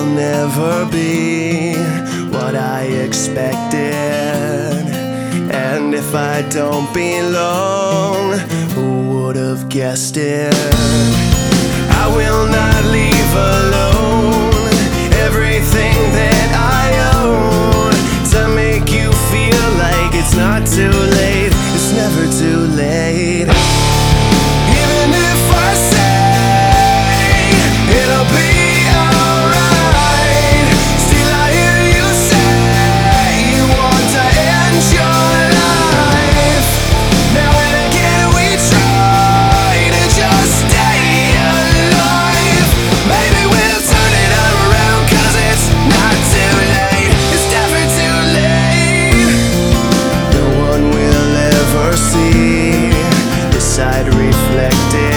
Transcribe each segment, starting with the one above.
will never be what I expected. And if I don't belong, who would have guessed it? I will not leave alone everything that I own to make you feel like it's not too late. It's never too late. Even if I say it'll be alright, still I hear you say you want to end your life. Now and again we try to just stay alive. Maybe we'll turn it around, 'cause it's not too late. It's never too late. No one will ever see this side reflected.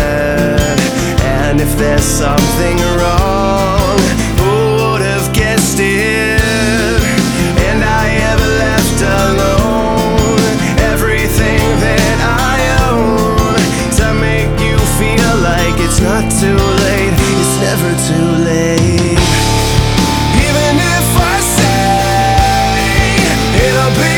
And if there's something wrong, who would have guessed it? And I ever left alone everything that I own to make you feel like it's not too late. It's never too late. Even if I say it'll be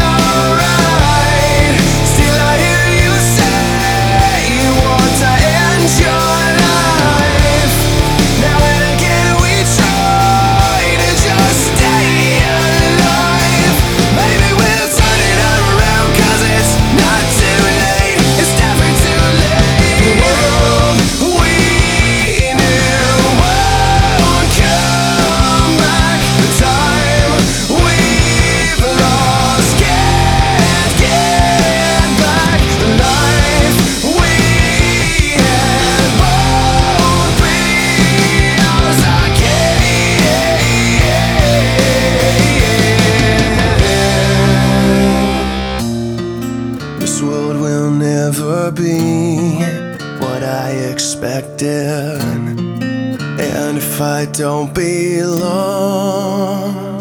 alright, still I hear you say you want to end your life. Now and again we try to just stay alive. Maybe we'll turn it around, 'cause it's not too late. It's never too late. The world we knew won't come back. The time we've lost can't get back. The life we had won't be ours again. This world will never be what I expected. And if I don't belong,